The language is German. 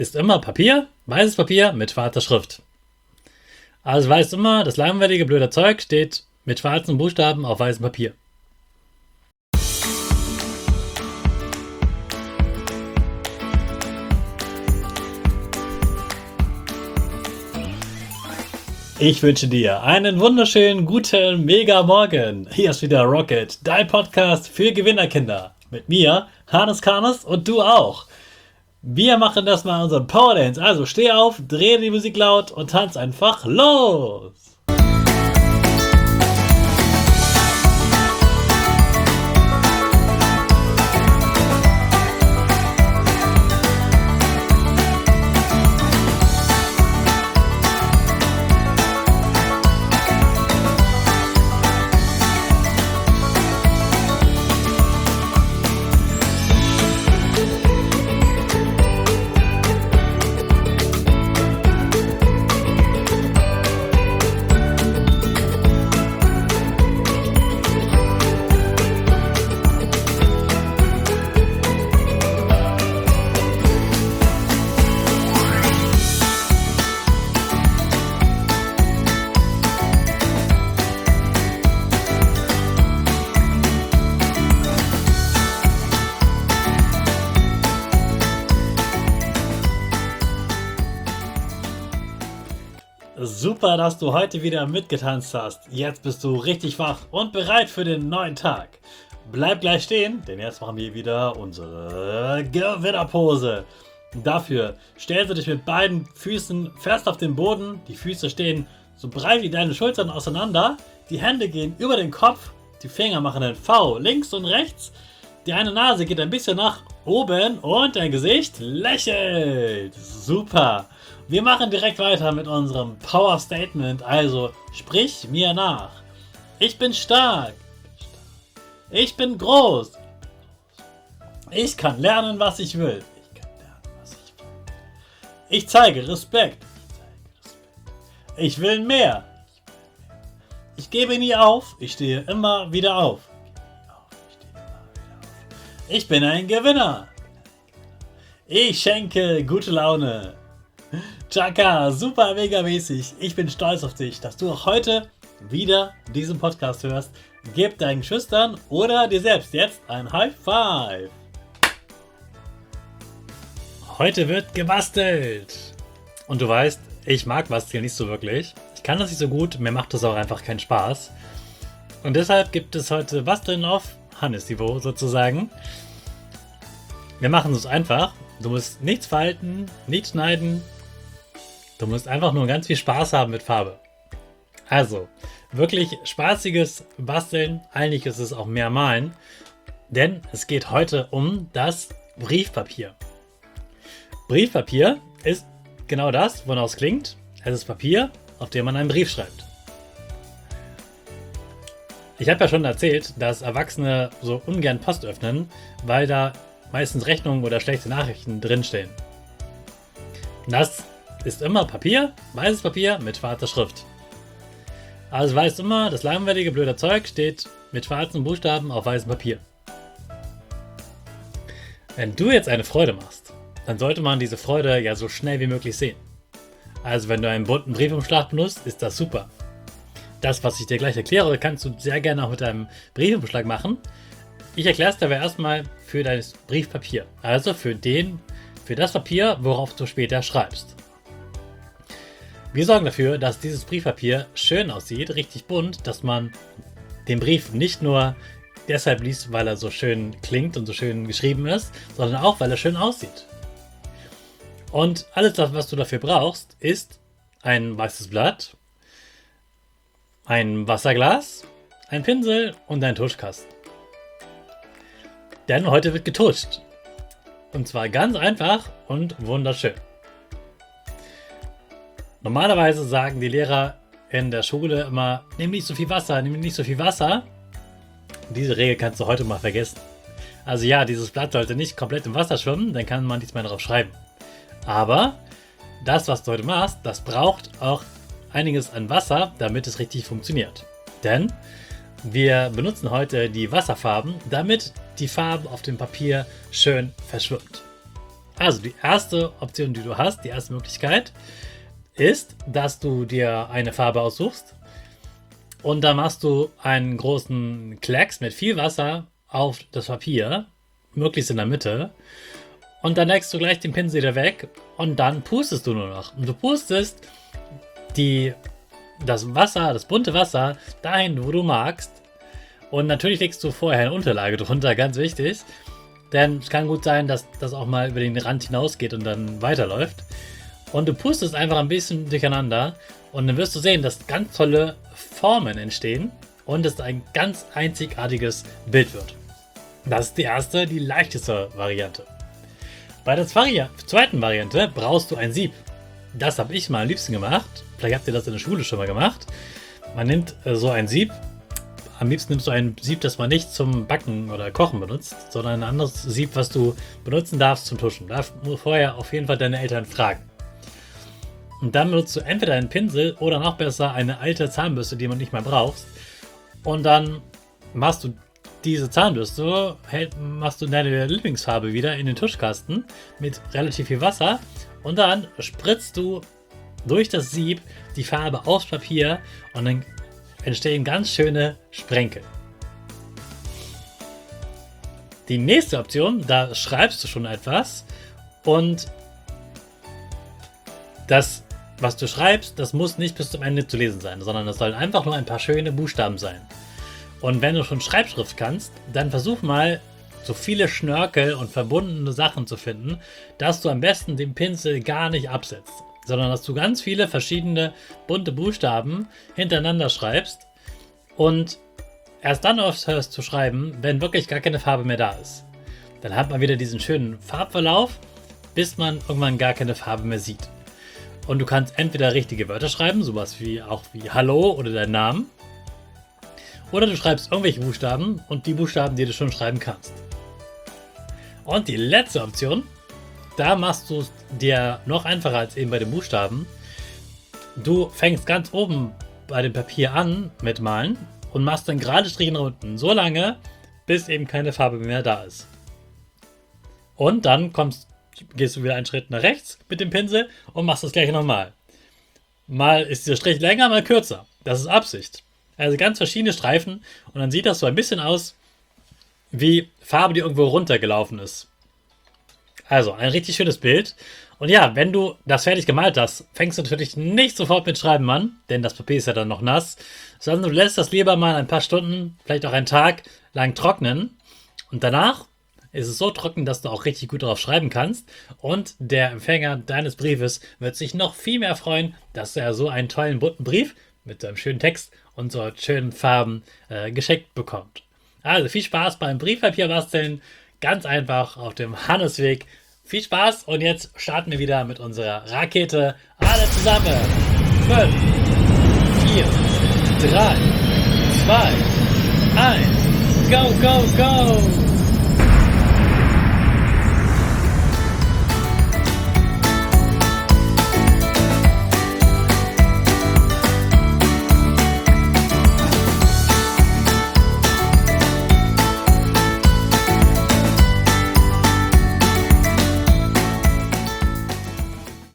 ist immer Papier, weißes Papier mit schwarzer Schrift. Also weißt immer, das langweilige, blöde Zeug steht mit schwarzen Buchstaben auf weißem Papier. Ich wünsche dir einen wunderschönen, guten, mega Morgen. Hier ist wieder Rocket, dein Podcast für Gewinnerkinder. Mit mir, Hannes Karnes und du auch. Wir machen das mal unseren Power Dance. Also steh auf, dreh die Musik laut und tanz einfach los. Super, dass du heute wieder mitgetanzt hast. Jetzt bist du richtig wach und bereit für den neuen Tag. Bleib gleich stehen, denn jetzt machen wir wieder unsere Gewinnerpose. Dafür stellst du dich mit beiden Füßen fest auf den Boden. Die Füße stehen so breit wie deine Schultern auseinander. Die Hände gehen über den Kopf. Die Finger machen ein V links und rechts. Die eine Nase geht ein bisschen nach oben und dein Gesicht lächelt. Super. Wir machen direkt weiter mit unserem Power Statement, also sprich mir nach. Ich bin stark. Ich bin groß. Ich kann lernen, was ich will. Ich zeige Respekt. Ich will mehr. Ich gebe nie auf. Ich stehe immer wieder auf. Ich bin ein Gewinner. Ich schenke gute Laune. Chaka, super mega mäßig. Ich bin stolz auf dich, dass du auch heute wieder diesen Podcast hörst. Gib deinen Schüchtern oder dir selbst jetzt ein High Five. Heute wird gebastelt. Und du weißt, ich mag Basteln nicht so wirklich. Ich kann das nicht so gut, mir macht das auch einfach keinen Spaß. Und deshalb gibt es heute Basteln auf Hannes-Niveau sozusagen. Wir machen es einfach. Du musst nichts falten, nichts schneiden. Du musst einfach nur ganz viel Spaß haben mit Farbe. Also, wirklich spaßiges Basteln. Eigentlich ist es auch mehr Malen. Denn es geht heute um das Briefpapier. Briefpapier ist genau das, wonach es klingt. Es ist Papier, auf dem man einen Brief schreibt. Ich habe ja schon erzählt, dass Erwachsene so ungern Post öffnen, weil da meistens Rechnungen oder schlechte Nachrichten drinstehen. Das ist immer Papier, weißes Papier mit schwarzer Schrift. Also weißt immer, das langweilige, blöde Zeug steht mit schwarzen Buchstaben auf weißem Papier. Wenn du jetzt eine Freude machst, dann sollte man diese Freude ja so schnell wie möglich sehen. Also wenn du einen bunten Briefumschlag benutzt, ist das super. Das, was ich dir gleich erkläre, kannst du sehr gerne auch mit deinem Briefumschlag machen. Ich erkläre es dabei erstmal für dein Briefpapier. Also für das Papier, worauf du später schreibst. Wir sorgen dafür, dass dieses Briefpapier schön aussieht, richtig bunt, dass man den Brief nicht nur deshalb liest, weil er so schön klingt und so schön geschrieben ist, sondern auch, weil er schön aussieht. Und alles, was du dafür brauchst, ist ein weißes Blatt, ein Wasserglas, ein Pinsel und ein Tuschkasten. Denn heute wird getuscht. Und zwar ganz einfach und wunderschön. Normalerweise sagen die Lehrer in der Schule immer, nimm nicht so viel Wasser, nimm nicht so viel Wasser. Diese Regel kannst du heute mal vergessen. Also ja, dieses Blatt sollte nicht komplett im Wasser schwimmen, dann kann man nichts mehr drauf schreiben. Aber das, was du heute machst, das braucht auch einiges an Wasser, damit es richtig funktioniert. Denn wir benutzen heute die Wasserfarben, damit die Farbe auf dem Papier schön verschwimmt. Also die erste Option, die du hast, die erste Möglichkeit, ist, dass du dir eine Farbe aussuchst und dann machst du einen großen Klecks mit viel Wasser auf das Papier, möglichst in der Mitte, und dann legst du gleich den Pinsel wieder weg und dann pustest du nur noch. Und du pustest das Wasser, das bunte Wasser, dahin, wo du magst. Und natürlich legst du vorher eine Unterlage drunter, ganz wichtig. Denn es kann gut sein, dass das auch mal über den Rand hinausgeht und dann weiterläuft. Und du pustest einfach ein bisschen durcheinander und dann wirst du sehen, dass ganz tolle Formen entstehen und es ein ganz einzigartiges Bild wird. Das ist die leichteste Variante. Bei der zweiten Variante brauchst du ein Sieb. Das habe ich mal am liebsten gemacht. Vielleicht habt ihr das in der Schule schon mal gemacht. Man nimmt so ein Sieb. Am liebsten nimmst du ein Sieb, das man nicht zum Backen oder Kochen benutzt, sondern ein anderes Sieb, was du benutzen darfst zum Tuschen. Da musst du vorher auf jeden Fall deine Eltern fragen. Und dann benutzt du entweder einen Pinsel oder noch besser eine alte Zahnbürste, die man nicht mehr brauchst. Und dann machst du diese Zahnbürste, machst du deine Lieblingsfarbe wieder in den Tuschkasten mit relativ viel Wasser. Und dann spritzt du durch das Sieb die Farbe aufs Papier und dann entstehen ganz schöne Sprenkel. Die nächste Option, da schreibst du schon etwas und das, was du schreibst, das muss nicht bis zum Ende zu lesen sein, sondern das sollen einfach nur ein paar schöne Buchstaben sein. Und wenn du schon Schreibschrift kannst, dann versuch mal, so viele Schnörkel und verbundene Sachen zu finden, dass du am besten den Pinsel gar nicht absetzt, sondern dass du ganz viele verschiedene bunte Buchstaben hintereinander schreibst und erst dann aufhörst zu schreiben, wenn wirklich gar keine Farbe mehr da ist. Dann hat man wieder diesen schönen Farbverlauf, bis man irgendwann gar keine Farbe mehr sieht. Und du kannst entweder richtige Wörter schreiben, sowas wie Hallo oder deinen Namen, oder du schreibst irgendwelche Buchstaben und die Buchstaben, die du schon schreiben kannst. Und die letzte Option, da machst du es dir noch einfacher als eben bei den Buchstaben. Du fängst ganz oben bei dem Papier an mit Malen und machst dann gerade Striche nach unten, so lange, bis eben keine Farbe mehr da ist. Und dann gehst du wieder einen Schritt nach rechts mit dem Pinsel und machst das gleiche nochmal. Mal ist der Strich länger, mal kürzer. Das ist Absicht. Also ganz verschiedene Streifen und dann sieht das so ein bisschen aus wie Farbe, die irgendwo runtergelaufen ist. Also ein richtig schönes Bild. Und ja, wenn du das fertig gemalt hast, fängst du natürlich nicht sofort mit Schreiben an, denn das Papier ist ja dann noch nass, sondern du lässt das lieber mal ein paar Stunden, vielleicht auch einen Tag lang trocknen. Und danach ist es so trocken, dass du auch richtig gut darauf schreiben kannst. Und der Empfänger deines Briefes wird sich noch viel mehr freuen, dass er so einen tollen bunten Brief mit so einem schönen Text und so schönen Farben geschenkt bekommt. Also viel Spaß beim Briefpapier basteln, ganz einfach auf dem Hannesweg. Viel Spaß und jetzt starten wir wieder mit unserer Rakete. Alle zusammen. 5, 4, 3, 2, 1. Go, go, go!